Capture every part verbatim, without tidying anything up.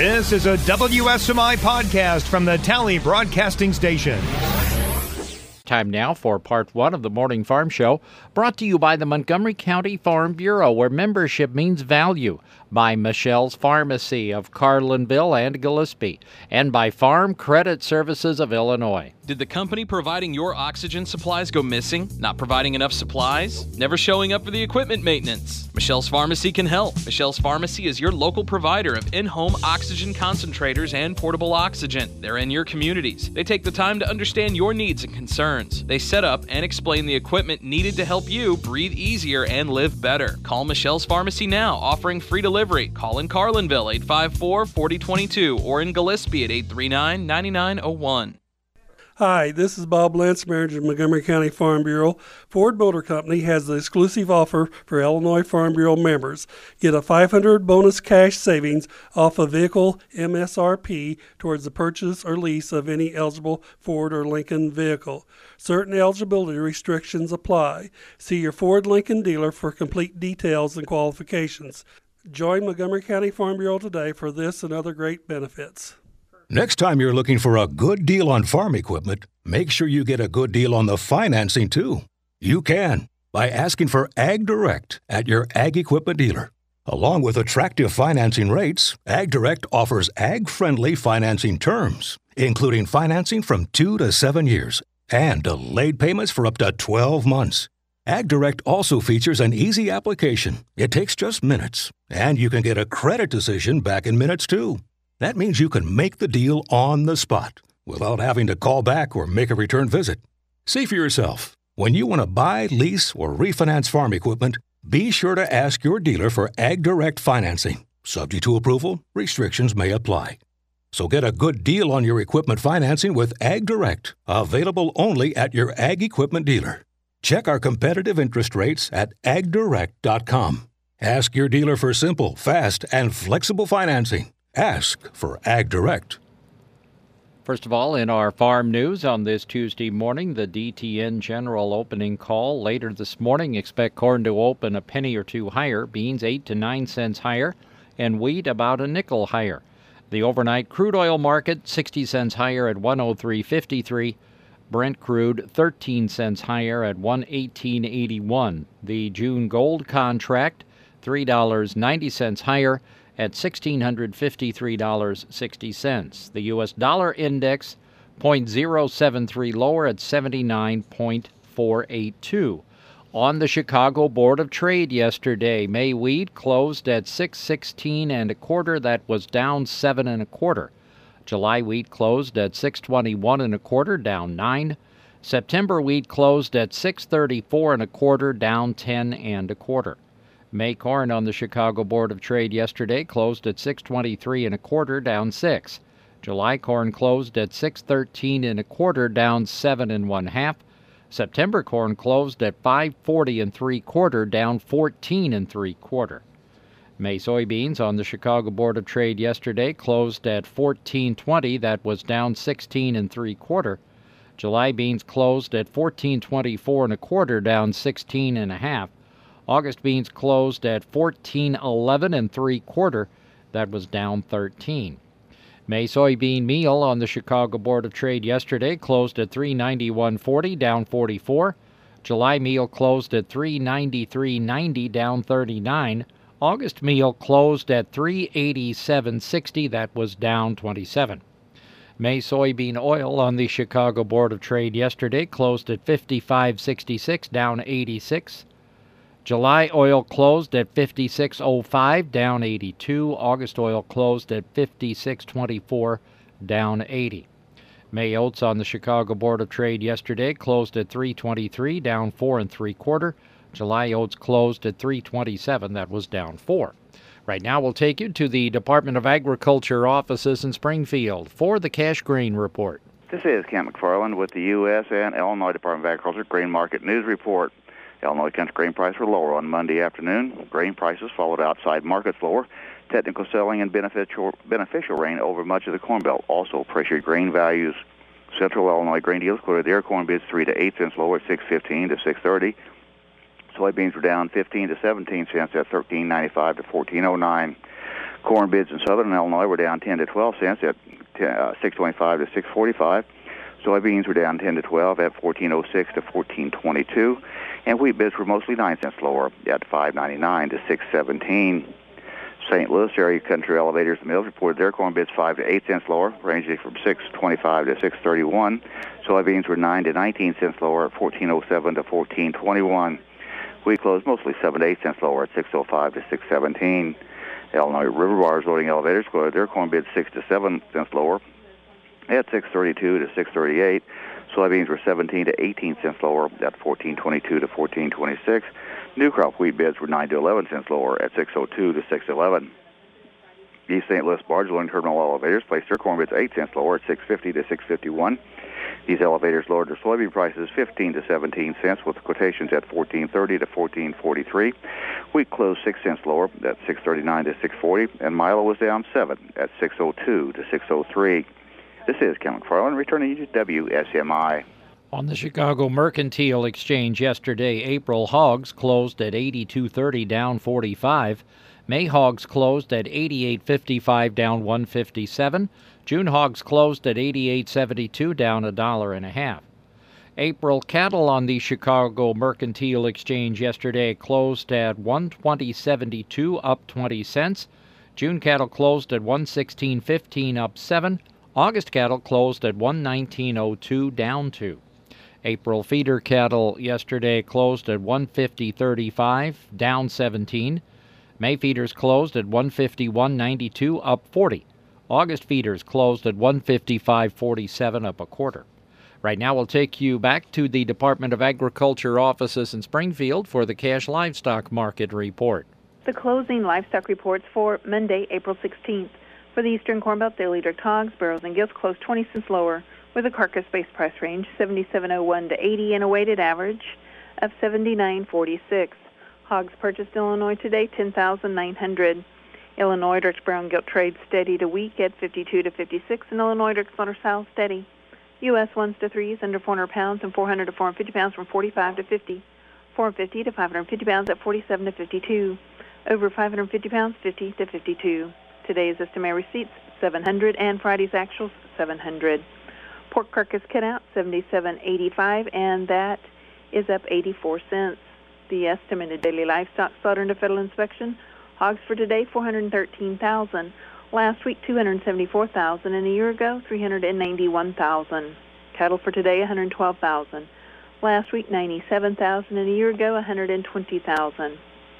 This is a W S M I podcast from the Tally Broadcasting Station. Time now for part one of the Morning Farm Show, brought to you by the Montgomery County Farm Bureau, where membership means value, by Michelle's Pharmacy of Carlinville and Gillespie, and by Farm Credit Services of Illinois. Did the company providing your oxygen supplies go missing? Not providing enough supplies? Never showing up for the equipment maintenance? Michelle's Pharmacy can help. Michelle's Pharmacy is your local provider of in-home oxygen concentrators and portable oxygen. They're in your communities. They take the time to understand your needs and concerns. They set up and explain the equipment needed to help you breathe easier and live better. Call Michelle's Pharmacy now, offering free delivery. Call in Carlinville, eight five four, four zero two two, or in Gillespie at eight three nine, nine nine zero one. Hi, this is Bob Lentz, manager of Montgomery County Farm Bureau. Ford Motor Company has the exclusive offer for Illinois Farm Bureau members. Get a five hundred dollars bonus cash savings off a vehicle M S R P towards the purchase or lease of any eligible Ford or Lincoln vehicle. Certain eligibility restrictions apply. See your Ford Lincoln dealer for complete details and qualifications. Join Montgomery County Farm Bureau today for this and other great benefits. Next time you're looking for a good deal on farm equipment, make sure you get a good deal on the financing, too. You can by asking for Ag Direct at your ag equipment dealer. Along with attractive financing rates, Ag Direct offers ag-friendly financing terms, including financing from two to seven years and delayed payments for up to twelve months. Ag Direct also features an easy application. It takes just minutes, and you can get a credit decision back in minutes, too. That means you can make the deal on the spot without having to call back or make a return visit. See for yourself. When you want to buy, lease, or refinance farm equipment, be sure to ask your dealer for Ag Direct financing. Subject to approval, restrictions may apply. So get a good deal on your equipment financing with Ag Direct, available only at your ag equipment dealer. Check our competitive interest rates at ag direct dot com. Ask your dealer for simple, fast, and flexible financing. Ask for Ag Direct. First of all, in our farm news on this Tuesday morning, the D T N general opening call. Later this morning, expect corn to open a penny or two higher, beans eight to nine cents higher, and wheat about a nickel higher. The overnight crude oil market, sixty cents higher at one oh three fifty-three. Brent crude, thirteen cents higher at one eighteen eighty-one. The June gold contract, three dollars and ninety cents higher at one thousand six hundred fifty-three dollars and sixty cents. The U S dollar index, zero point zero seven three lower at seventy-nine point four eight two. On the Chicago Board of Trade yesterday, May wheat closed at six sixteen and a quarter. That was down seven and a quarter. July wheat closed at six twenty-one and a quarter, down nine. September wheat closed at six thirty-four and a quarter, down ten and a quarter. May corn on the Chicago Board of Trade yesterday closed at six twenty-three and a quarter, down six. July corn closed at six thirteen and a quarter, down seven and one half. September corn closed at five forty and three quarter, down fourteen and three quarter. May soybeans on the Chicago Board of Trade yesterday closed at fourteen twenty. That was down sixteen and three quarter. July beans closed at fourteen twenty-four and a quarter, down sixteen and a half. August beans closed at fourteen eleven and three quarter. That was down thirteen. May soybean meal on the Chicago Board of Trade yesterday closed at three ninety-one forty, down forty-four. July meal closed at three ninety-three ninety, down thirty-nine. August meal closed at three eighty-seven sixty. That was down twenty-seven. May soybean oil on the Chicago Board of Trade yesterday closed at fifty-five sixty-six, down eighty-six. July oil closed at fifty-six oh five, down eighty-two. August oil closed at fifty-six twenty-four, down eighty. May oats on the Chicago Board of Trade yesterday closed at three twenty-three, down four and three quarter. July oats closed at three twenty-seven. That was down four. Right now, we'll take you to the Department of Agriculture offices in Springfield for the Cash Grain Report. This is Kent McFarland with the U S and Illinois Department of Agriculture Grain Market News Report. Illinois country grain prices were lower on Monday afternoon. Grain prices followed outside markets lower. Technical selling and beneficial, beneficial rain over much of the Corn Belt also pressured grain values. Central Illinois grain dealers quoted their corn bids three to eight cents lower at six fifteen to six thirty. Soybeans were down fifteen to seventeen cents at thirteen ninety-five to fourteen oh nine. Corn bids in southern Illinois were down ten to twelve cents at uh, six twenty-five to six forty-five. Soybeans were down ten to twelve at fourteen oh six to fourteen twenty-two, and wheat bids were mostly nine cents lower at five ninety-nine to six seventeen. Saint Louis area country elevators and mills reported their corn bids five to eight cents lower, ranging from six twenty-five to six thirty-one. Soybeans were nine to nineteen cents lower at fourteen oh seven to fourteen twenty-one. Wheat closed mostly seven to eight cents lower at six oh five to six seventeen. Illinois River Bars loading elevators quoted their corn bids six to seven cents lower at six thirty-two to six thirty-eight. Soybeans were seventeen to eighteen cents lower at fourteen twenty-two to fourteen twenty-six. New crop wheat bids were nine to eleven cents lower at six oh two to six eleven. East Saint Louis barge loading terminal elevators placed their corn bids eight cents lower at six fifty to six fifty-one. These elevators lowered their soybean prices fifteen to seventeen cents, with quotations at fourteen thirty to fourteen forty-three. Wheat closed six cents lower at six thirty-nine to six forty, and Milo was down seven at six oh two to six oh three. This is Ken McFarland returning you to W S M I. On the Chicago Mercantile Exchange yesterday, April hogs closed at eighty-two thirty, down forty-five. May hogs closed at eighty-eight fifty-five, down one fifty-seven. June hogs closed at eighty-eight seventy-two, down a dollar and a half. April cattle on the Chicago Mercantile Exchange yesterday closed at one twenty seventy-two, up twenty cents. June cattle closed at one sixteen fifteen, up seven. August cattle closed at one nineteen oh two, down two. April feeder cattle yesterday closed at one fifty thirty-five, down seventeen. May feeders closed at one fifty-one ninety-two, up forty. August feeders closed at one fifty-five forty-seven, up a quarter. Right now we'll take you back to the Department of Agriculture offices in Springfield for the cash livestock market report. The closing livestock reports for Monday, April sixteenth. For the Eastern Corn Belt, daily direct hogs, barrels, and gilts closed twenty cents lower, with a carcass base price range seventy-seven oh one to eighty and a weighted average of seventy-nine forty-six. Hogs purchased in Illinois today, ten thousand nine hundred. Illinois direct brown gilt trade steady to weak at fifty-two to fifty-six, and Illinois direct slaughter sow steady. U S ones to threes under four hundred pounds and four hundred to four hundred fifty pounds from forty-five to fifty. four hundred fifty to five hundred fifty pounds at forty-seven to fifty-two. Over five hundred fifty pounds, fifty to fifty-two. Today's estimated receipts, seven hundred, and Friday's actuals, seven hundred. Pork carcass cut out, seventy-seven eighty-five, and that is up eighty-four cents. The estimated daily livestock slaughter under federal inspection, hogs for today, four hundred thirteen thousand. Last week, two hundred seventy-four thousand, and a year ago, three hundred ninety-one thousand. Cattle for today, one hundred twelve thousand. Last week, ninety-seven thousand, and a year ago, one hundred twenty thousand.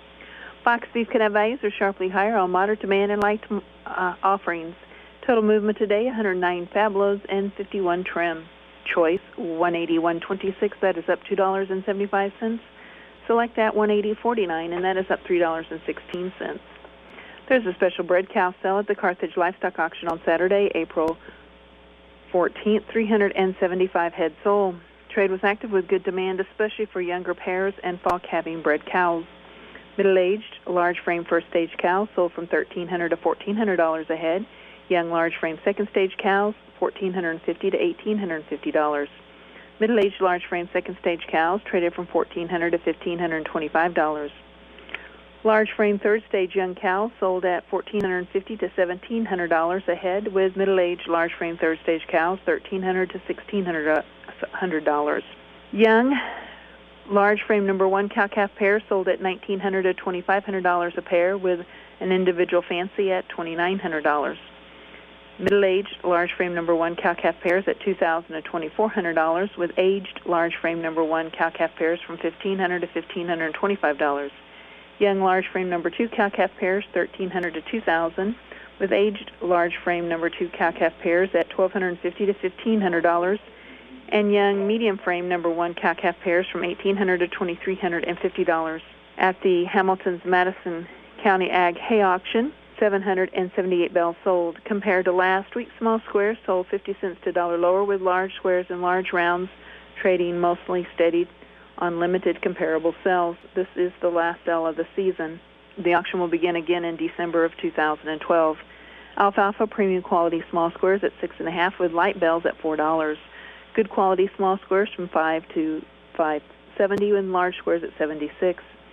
Box beef cut-out values are sharply higher on moderate demand and light uh, offerings. Total movement today, one hundred nine Fablos and fifty-one trim. Choice, one eighty, one twenty-six, that is up two dollars and seventy-five cents. Select at one eighty forty-nine, and that is up three dollars and sixteen cents. There's a special bred cow sale at the Carthage Livestock Auction on Saturday, April fourteenth, three hundred seventy-five head sold. Trade was active with good demand, especially for younger pairs and fall calving bred cows. Middle-aged, large-frame first-stage cows sold from thirteen hundred dollars to fourteen hundred dollars a head. Young large-frame second-stage cows, fourteen hundred fifty dollars to eighteen hundred fifty dollars. Middle-aged large-frame second-stage cows traded from fourteen hundred dollars to fifteen hundred twenty-five dollars. Large-frame third-stage young cows sold at fourteen hundred fifty dollars to seventeen hundred dollars a head, with middle-aged large-frame third-stage cows thirteen hundred dollars to sixteen hundred dollars. Young large-frame number one cow-calf pair sold at nineteen hundred dollars to twenty-five hundred dollars a pair, with an individual fancy at twenty-nine hundred dollars. Middle-aged large-frame number one cow-calf pairs at two thousand dollars to twenty-four hundred dollars, with aged large-frame number one cow-calf pairs from fifteen hundred dollars to fifteen hundred twenty-five dollars. Young large-frame number two cow-calf pairs thirteen hundred dollars to two thousand dollars, with aged large-frame number two cow-calf pairs at twelve hundred fifty dollars to fifteen hundred dollars, and young medium-frame number one cow-calf pairs from eighteen hundred dollars to twenty-three hundred fifty dollars. At the Hamilton's Madison County Ag Hay Auction, seven hundred seventy-eight bells sold. Compared to last week, small squares sold fifty cents to a dollar lower, with large squares and large rounds trading mostly steady on limited comparable sales. This is the last sale of the season. The auction will begin again in December of two thousand twelve. Alfalfa premium quality small squares at six and a half, with light bells at four dollars. Good quality small squares from five to five seventy, and large squares at seventy-six.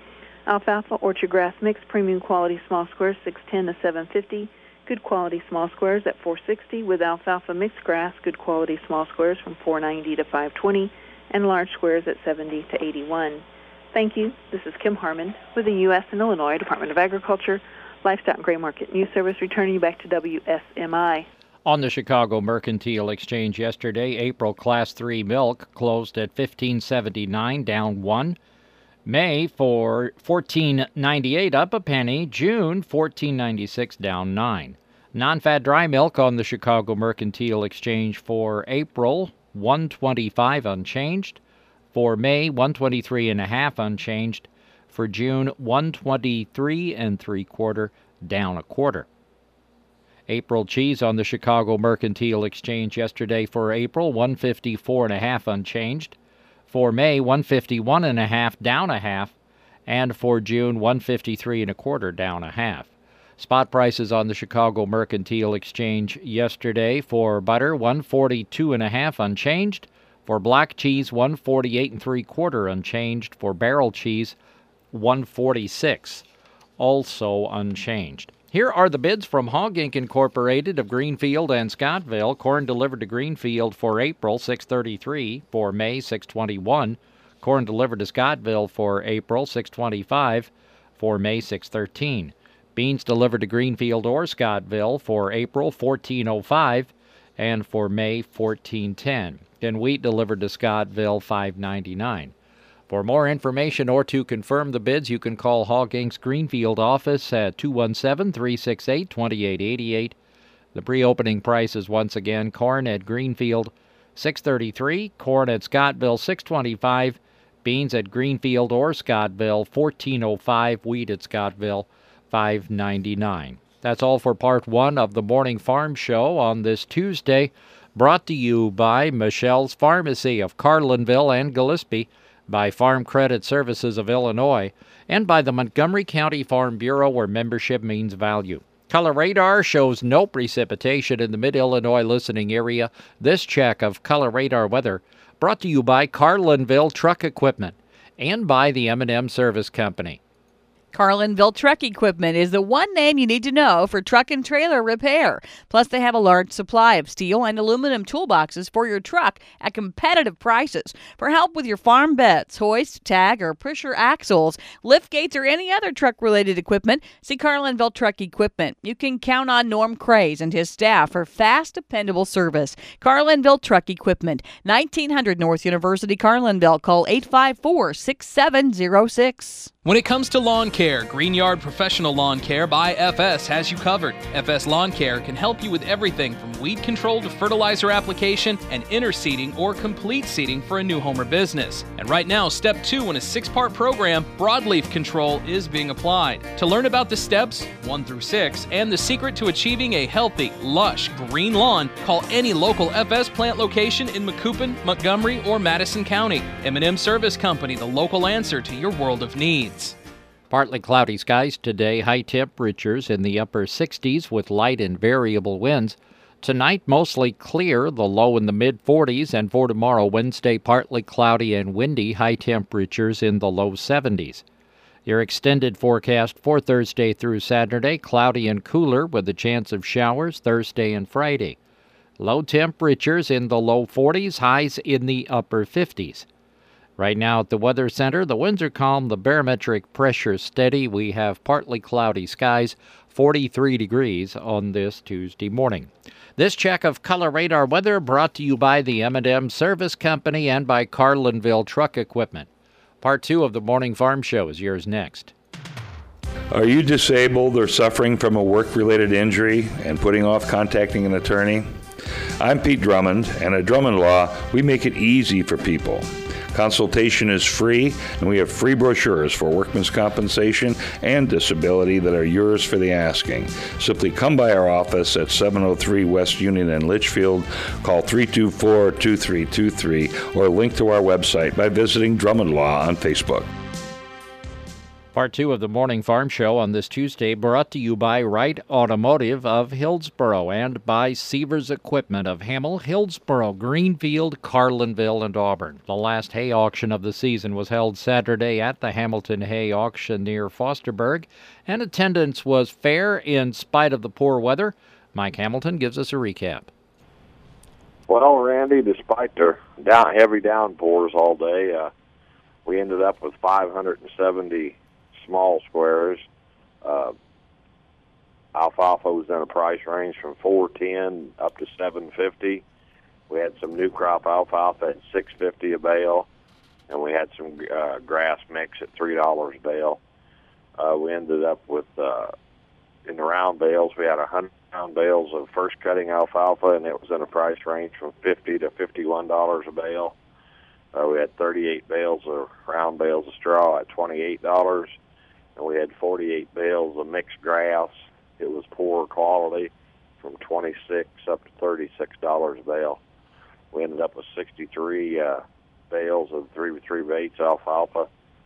Alfalfa orchard grass mix premium quality small squares six ten to seven fifty. Good quality small squares at four sixty, with alfalfa mixed grass good quality small squares from four ninety to five twenty, and large squares at seventy to eighty-one. Thank you. This is Kim Harmon with the U S and Illinois Department of Agriculture Livestock and Gray Market News Service, returning you back to W S M I. On the Chicago Mercantile Exchange yesterday, April Class three milk closed at fifteen seventy-nine, down one. May for fourteen ninety-eight, up a penny. June fourteen ninety-six, down nine. Non-fat dry milk on the Chicago Mercantile Exchange for April, one twenty-five unchanged. For May, one twenty-three and a half unchanged. For June, one twenty-three and three quarter, down a quarter. April cheese on the Chicago Mercantile Exchange yesterday for April, one fifty-four and a half unchanged. For May, one fifty-one and a half, down a half, and for June, one fifty-three and a quarter, down a half. Spot prices on the Chicago Mercantile Exchange yesterday for butter, one forty-two and a half unchanged. For black cheese, one forty-eight and three quarter unchanged. For barrel cheese, one forty-six, also unchanged. Here are the bids from Hog Incorporated. Incorporated of Greenfield and Scottville. Corn delivered to Greenfield for April, six thirty-three. For May, six twenty-one. Corn delivered to Scottville for April, six twenty-five. For May, six thirteen. Beans delivered to Greenfield or Scottville for April, fourteen oh five. And for May, fourteen ten. And wheat delivered to Scottville, five ninety-nine. For more information or to confirm the bids, you can call Hog Incorporated's Greenfield office at two one seven, three six eight, two eight eight eight. The pre-opening price is once again corn at Greenfield, six thirty-three, corn at Scottville, six twenty-five, beans at Greenfield or Scottville, fourteen oh five, wheat at Scottville, five ninety-nine. That's all for part one of the Morning Farm Show on this Tuesday, brought to you by Michelle's Pharmacy of Carlinville and Gillespie, by Farm Credit Services of Illinois, and by the Montgomery County Farm Bureau, where membership means value. Color radar shows no precipitation in the mid-Illinois listening area. This check of Color Radar weather brought to you by Carlinville Truck Equipment and by the M and M Service Company. Carlinville Truck Equipment is the one name you need to know for truck and trailer repair. Plus, they have a large supply of steel and aluminum toolboxes for your truck at competitive prices. For help with your farm beds, hoist, tag, or pusher axles, lift gates, or any other truck-related equipment, see Carlinville Truck Equipment. You can count on Norm Craze and his staff for fast, dependable service. Carlinville Truck Equipment, nineteen hundred North University, Carlinville. Call eight five four, six seven zero six. When it comes to lawn care, Greenyard Professional Lawn Care by F S has you covered. F S Lawn Care can help you with everything from weed control to fertilizer application and interseeding or complete seeding for a new home or business. And right now, step two in a six-part program, broadleaf control, is being applied. To learn about the steps, one through six, and the secret to achieving a healthy, lush, green lawn, call any local F S plant location in Macoupin, Montgomery, or Madison County. M and M Service Company, the local answer to your world of needs. Partly cloudy skies today, high temperatures in the upper sixties with light and variable winds. Tonight, mostly clear, the low in the mid forties, and for tomorrow, Wednesday, partly cloudy and windy, high temperatures in the low seventies. Your extended forecast for Thursday through Saturday, cloudy and cooler with a chance of showers Thursday and Friday. Low temperatures in the low forties, highs in the upper fifties. Right now at the Weather Center, the winds are calm, the barometric pressure steady. We have partly cloudy skies, forty-three degrees on this Tuesday morning. This check of Color Radar weather brought to you by the M and M Service Company and by Carlinville Truck Equipment. Part two of the Morning Farm Show is yours next. Are you disabled or suffering from a work-related injury and putting off contacting an attorney? I'm Pete Drummond, and at Drummond Law, we make it easy for people. Consultation is free, and we have free brochures for workman's compensation and disability that are yours for the asking. Simply come by our office at seven oh three West Union in Litchfield, call three two four, two three two three, or link to our website by visiting Drummond Law on Facebook. Part two of the Morning Farm Show on this Tuesday brought to you by Wright Automotive of Hillsboro and by Sievers Equipment of Hamel, Hillsboro, Greenfield, Carlinville, and Auburn. The last hay auction of the season was held Saturday at the Hamilton Hay Auction near Fosterburg, and attendance was fair in spite of the poor weather. Mike Hamilton gives us a recap. Well, Randy, despite the down, heavy downpours all day, uh, we ended up with five hundred seventy small squares. Uh, alfalfa was in a price range from four ten up to seven fifty. We had some new crop alfalfa at six fifty a bale, and we had some uh, grass mix at three dollars a bale. Uh, we ended up with uh, in the round bales, we had a hundred pound bales of first cutting alfalfa, and it was in a price range from fifty to fifty-one dollars a bale. Uh, we had thirty-eight bales of round bales of straw at twenty-eight dollars. And we had forty-eight bales of mixed grass. It was poor quality, from twenty-six up to thirty-six dollars a bale. We ended up with sixty-three uh, bales of three by three eighths alfalfa.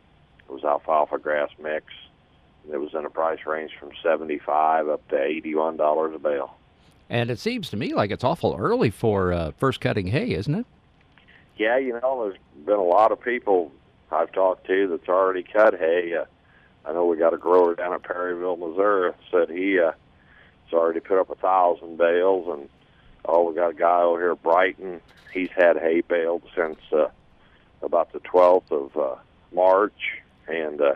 It was alfalfa grass mix. And it was in a price range from seventy-five up to eighty-one dollars a bale. And it seems to me like it's awful early for uh, first cutting hay, isn't it? Yeah, you know, there's been a lot of people I've talked to that's already cut hay. Uh, I know we got a grower down at Perryville, Missouri, said he uh, has already put up a thousand bales, and oh, we got a guy over here at Brighton. He's had hay baled since uh, about the twelfth of uh, March, and uh,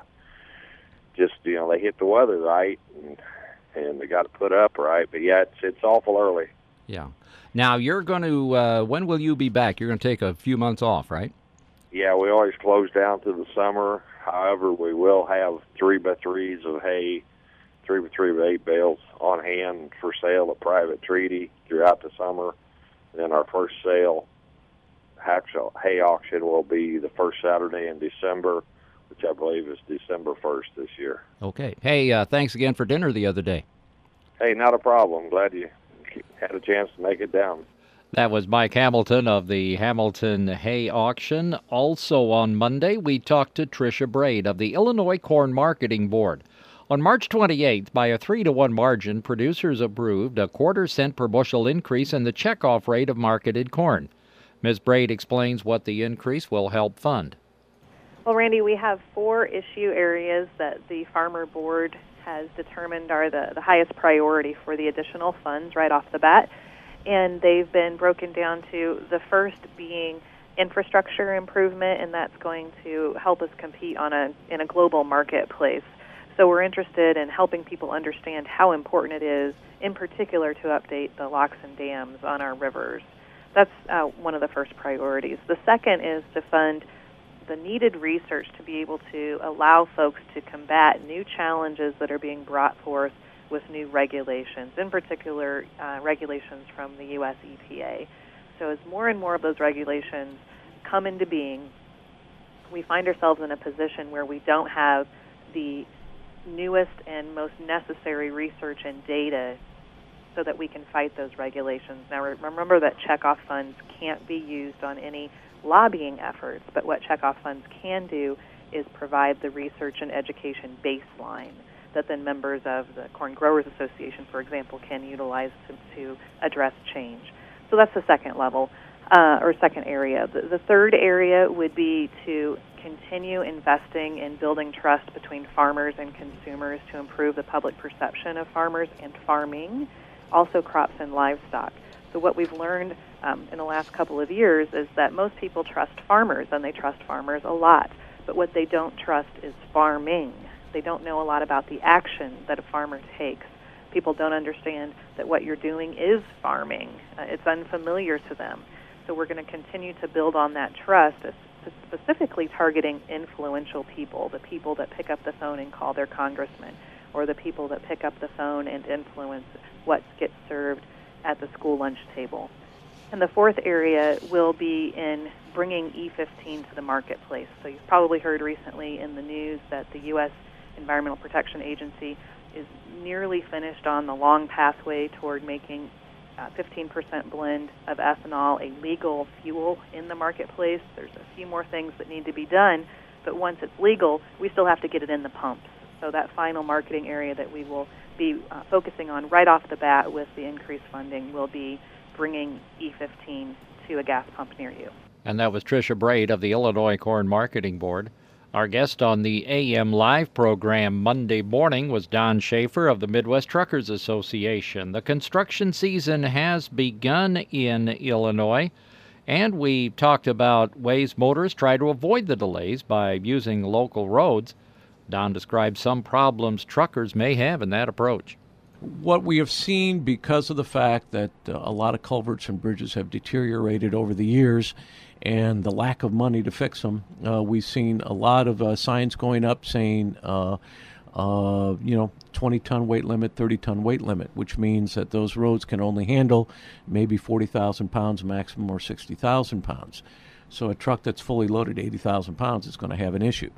just you know they hit the weather right, and and they got to put up right. But yeah, it's it's awful early. Yeah. Now you're going to. Uh, when will you be back? You're going to take a few months off, right? Yeah, we always close down to the summer. However, we will have three by threes of hay, three by three by eight bales on hand for sale at Private Treaty throughout the summer. And then our first sale, actual hay auction, will be the first Saturday in December, which I believe is December first this year. Okay. Hey, uh, thanks again for dinner the other day. Hey, not a problem. Glad you had a chance to make it down. That was Mike Hamilton of the Hamilton Hay Auction. Also on Monday, we talked to Tricia Braid of the Illinois Corn Marketing Board. On March twenty-eighth, by a three to one margin, producers approved a quarter cent per bushel increase in the checkoff rate of marketed corn. Miz Braid explains what the increase will help fund. Well, Randy, we have four issue areas that the Farmer Board has determined are the, the highest priority for the additional funds right off the bat. And they've been broken down to the first being infrastructure improvement, and that's going to help us compete on a in a global marketplace. So we're interested in helping people understand how important it is, in particular, to update the locks and dams on our rivers. That's uh, one of the first priorities. The second is to fund the needed research to be able to allow folks to combat new challenges that are being brought forth with new regulations, in particular uh, regulations from the U S E P A. So as more and more of those regulations come into being, we find ourselves in a position where we don't have the newest and most necessary research and data so that we can fight those regulations. Now remember that checkoff funds can't be used on any lobbying efforts, but what checkoff funds can do is provide the research and education baseline that then members of the Corn Growers Association, for example, can utilize to, to address change. So that's the second level, uh, or second area. The, the third area would be to continue investing in building trust between farmers and consumers to improve the public perception of farmers and farming, also crops and livestock. So what we've learned um, in the last couple of years is that most people trust farmers, and they trust farmers a lot. But what they don't trust is farming. They don't know a lot about the action that a farmer takes. People don't understand that what you're doing is farming. Uh, it's unfamiliar to them. So we're going to continue to build on that trust, specifically targeting influential people, the people that pick up the phone and call their congressman, or the people that pick up the phone and influence what gets served at the school lunch table. And the fourth area will be in bringing E fifteen to the marketplace. So you've probably heard recently in the news that the U S Environmental Protection Agency is nearly finished on the long pathway toward making uh, fifteen percent blend of ethanol a legal fuel in the marketplace. There's a few more things that need to be done, but once it's legal, we still have to get it in the pumps. So that final marketing area that we will be uh, focusing on right off the bat with the increased funding will be bringing E fifteen to a gas pump near you. And that was Tricia Braid of the Illinois Corn Marketing Board. Our guest on the A M Live program Monday morning was Don Schaefer of the Midwest Truckers Association. The construction season has begun in Illinois, and we talked about ways motorists try to avoid the delays by using local roads. Don described some problems truckers may have in that approach. What we have seen, because of the fact that uh, a lot of culverts and bridges have deteriorated over the years and the lack of money to fix them, uh, we've seen a lot of uh, signs going up saying, uh, uh, you know, twenty-ton weight limit, thirty-ton weight limit, which means that those roads can only handle maybe forty thousand pounds maximum or sixty thousand pounds. So a truck that's fully loaded eighty thousand pounds is going to have an issue.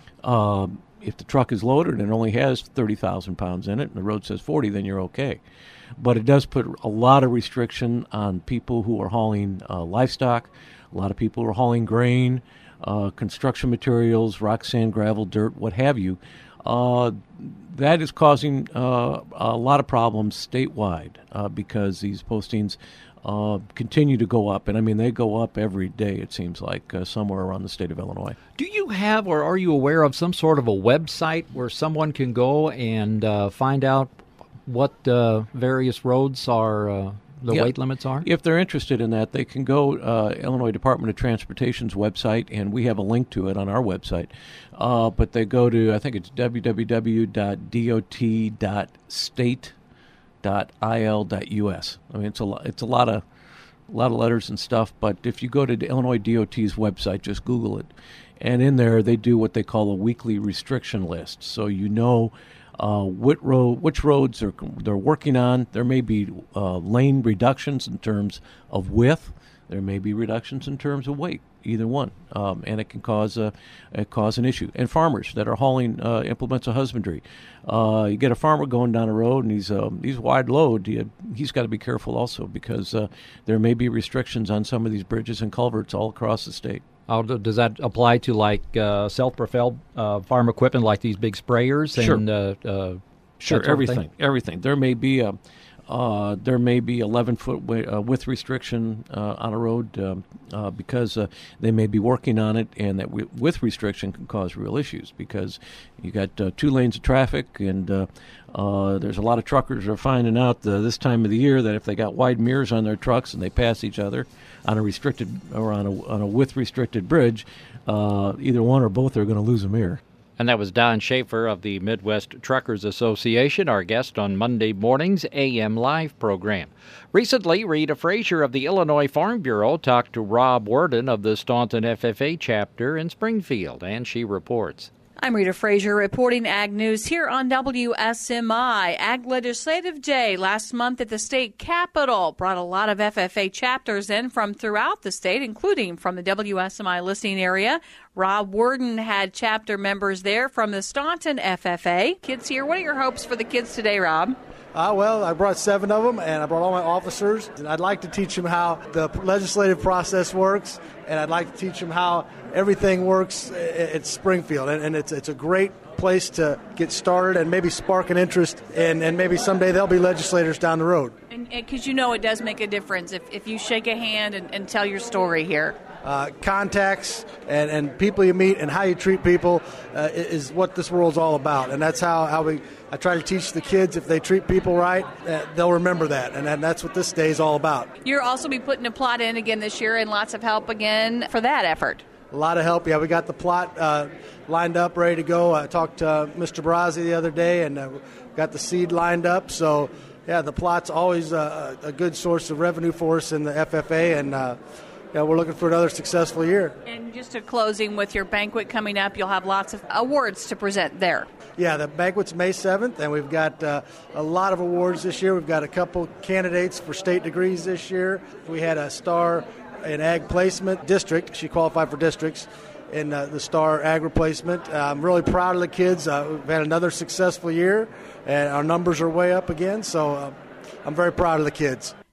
Um, if the truck is loaded and only has thirty thousand pounds in it and the road says forty, then you're okay. But it does put a lot of restriction on people who are hauling uh, livestock, a lot of people who are hauling grain, uh, construction materials, rock, sand, gravel, dirt, what have you. Uh, that is causing uh, a lot of problems statewide uh, because these postings Uh, continue to go up. And, I mean, they go up every day, it seems like, uh, somewhere around the state of Illinois. Do you have or are you aware of some sort of a website where someone can go and uh, find out what uh, various roads are, uh, the yeah. weight limits are? If they're interested in that, they can go uh, Illinois Department of Transportation's website, and we have a link to it on our website. Uh, but they go to, I think it's w w w dot d o t dot state dot i l dot u s. I mean, it's a lot, it's a lot of a lot of letters and stuff, but if you go to the Illinois D O T's website, just Google it, and in there they do what they call a weekly restriction list. So you know uh, what road, which roads are they're working on. There may be uh, lane reductions in terms of width. There may be reductions in terms of weight. Either one, um, and it can cause a it cause an issue. And farmers that are hauling uh, implements of husbandry, uh, you get a farmer going down a road and he's um, he's wide load. He, he's got to be careful also because uh, there may be restrictions on some of these bridges and culverts all across the state. Oh, does that apply to like uh, self-propelled uh, farm equipment, like these big sprayers? Sure. And, uh, uh, sure, everything, everything. There may be a. Uh, there may be eleven foot uh, width restriction uh, on a road um, uh, because uh, they may be working on it, and that w- width restriction can cause real issues because you got uh, two lanes of traffic, and uh, uh, there's a lot of truckers that are finding out the, this time of the year that if they got wide mirrors on their trucks and they pass each other on a restricted or on a, on a width restricted bridge, uh, either one or both are going to lose a mirror. And that was Don Schaefer of the Midwest Truckers Association, our guest on Monday morning's A M Live program. Recently, Rita Frazier of the Illinois Farm Bureau talked to Rob Worden of the Staunton F F A chapter in Springfield, and she reports. I'm Rita Frazier reporting Ag News here on W S M I. Ag Legislative Day last month at the state capitol brought a lot of F F A chapters in from throughout the state, including from the W S M I listening area. Rob Worden had chapter members there from the Staunton F F A. Kids here, what are your hopes for the kids today, Rob? Uh, well, I brought seven of them, and I brought all my officers. And I'd like to teach them how the legislative process works, and I'd like to teach them how everything works at Springfield. And, and it's it's a great place to get started and maybe spark an interest, and, and maybe someday they'll be legislators down the road. And because you know it does make a difference if, if you shake a hand and, and tell your story here. Uh, contacts and, and people you meet and how you treat people uh, is what this world's all about. And that's how, how we I try to teach the kids, if they treat people right, uh, they'll remember that. And, and that's what this day is all about. You'll also be putting a plot in again this year, and lots of help again for that effort. A lot of help. Yeah, we got the plot uh, lined up, ready to go. I talked to uh, Mister Brazzi the other day, and uh, got the seed lined up. So, yeah, the plot's always a, a good source of revenue for us in the F F A, and uh, yeah, we're looking for another successful year. And just a closing with your banquet coming up, you'll have lots of awards to present there. Yeah, the banquet's May seventh, and we've got uh, a lot of awards this year. We've got a couple candidates for state degrees this year. We had a star in ag placement district. She qualified for districts in uh, the star ag replacement. Uh, I'm really proud of the kids. Uh, we've had another successful year, and our numbers are way up again, so uh, I'm very proud of the kids.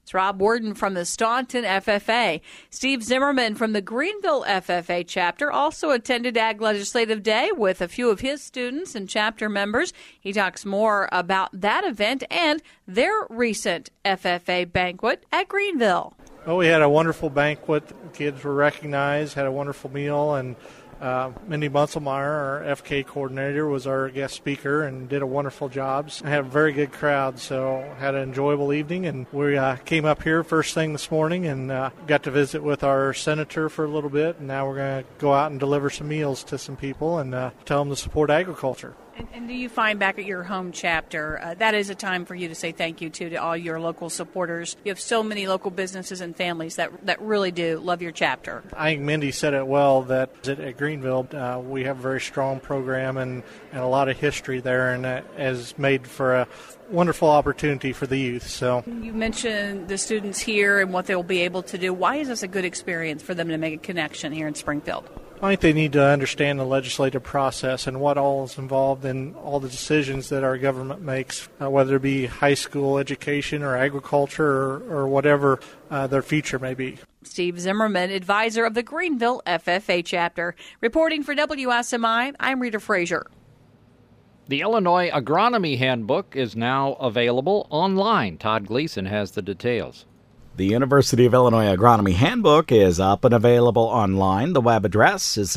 It's Rob Worden from the Staunton F F A. Steve Zimmerman from the Greenville F F A chapter also attended Ag Legislative Day with a few of his students and chapter members. He talks more about that event and their recent F F A banquet at Greenville. Well, we had a wonderful banquet. Kids were recognized, had a wonderful meal, and Uh, Mindy Bunselmeyer, our F K coordinator, was our guest speaker and did a wonderful job. I had a very good crowd, so had an enjoyable evening. And we uh, came up here first thing this morning and uh, got to visit with our senator for a little bit. And now we're going to go out and deliver some meals to some people and uh, tell them to support agriculture. And, and do you find back at your home chapter, uh, that is a time for you to say thank you to, to all your local supporters? You have so many local businesses and families that that really do love your chapter. I think Mindy said it well that at, at Greenville uh, we have a very strong program and, and a lot of history there, and that has made for a wonderful opportunity for the youth. So you mentioned the students here and what they'll be able to do. Why is this a good experience for them to make a connection here in Springfield? I think they need to understand the legislative process and what all is involved in all the decisions that our government makes, uh, whether it be high school education or agriculture or, or whatever uh, their future may be. Steve Zimmerman, advisor of the Greenville F F A chapter. Reporting for W S M I, I'm Rita Frazier. The Illinois Agronomy Handbook is now available online. Todd Gleason has the details. The University of Illinois Agronomy Handbook is up and available online. The web address is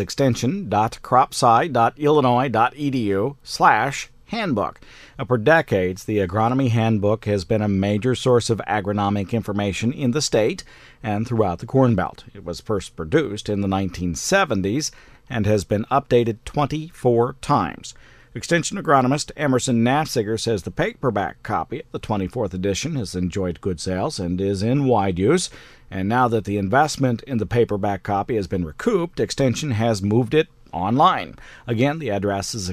extension.cropsci.illinois.edu slash handbook. Now, for decades, the Agronomy Handbook has been a major source of agronomic information in the state and throughout the Corn Belt. It was first produced in the nineteen seventies and has been updated twenty-four times. Extension agronomist Emerson Nafziger says the paperback copy of the twenty-fourth edition has enjoyed good sales and is in wide use. And now that the investment in the paperback copy has been recouped, Extension has moved it online. Again, the address is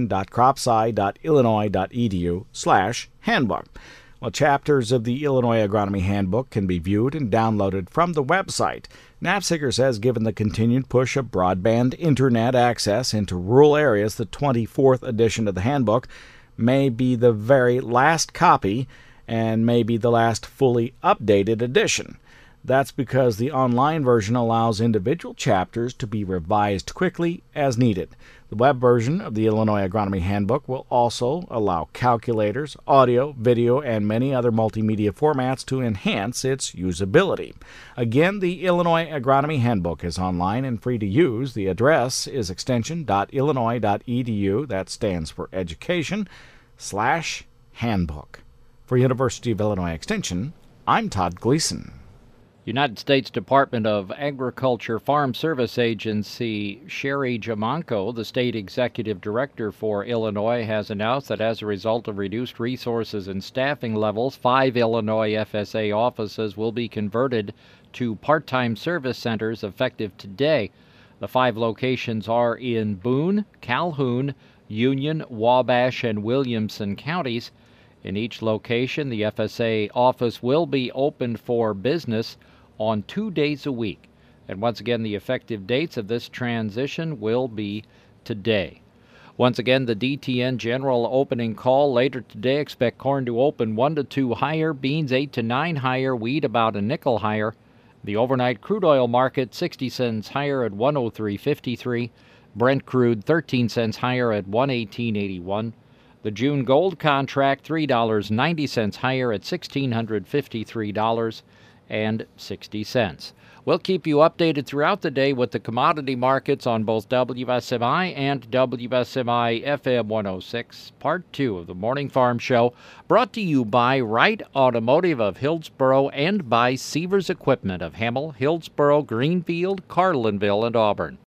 extension.cropsci.illinois.edu slash handbook. Well, chapters of the Illinois Agronomy Handbook can be viewed and downloaded from the website. Nafziger says given the continued push of broadband internet access into rural areas, the twenty-fourth edition of the handbook may be the very last copy and may be the last fully updated edition. That's because the online version allows individual chapters to be revised quickly as needed. The web version of the Illinois Agronomy Handbook will also allow calculators, audio, video, and many other multimedia formats to enhance its usability. Again, the Illinois Agronomy Handbook is online and free to use. The address is extension.illinois.edu, that stands for education, slash handbook. For University of Illinois Extension, I'm Todd Gleason. United States Department of Agriculture Farm Service Agency Sherry Jamanko, the state executive director for Illinois, has announced that as a result of reduced resources and staffing levels, five Illinois F S A offices will be converted to part-time service centers effective today. The five locations are in Boone, Calhoun, Union, Wabash, and Williamson counties. In each location, the F S A office will be open for business on two days a week. And once again, the effective dates of this transition will be today. Once again, the D T N general opening call later today. Expect corn to open one to two higher, beans eight to nine higher, wheat about a nickel higher. The overnight crude oil market sixty cents higher at one oh three fifty-three. Brent crude thirteen cents higher at one eighteen eighty-one. The June gold contract three dollars and ninety cents higher at one thousand six hundred fifty-three dollars and sixty cents. We'll keep you updated throughout the day with the commodity markets on both W S M I and W S M I F M one oh six. Part two of the Morning Farm Show, brought to you by Wright Automotive of Hillsboro and by Seavers Equipment of Hamel, Hillsboro, Greenfield, Carlinville, and Auburn.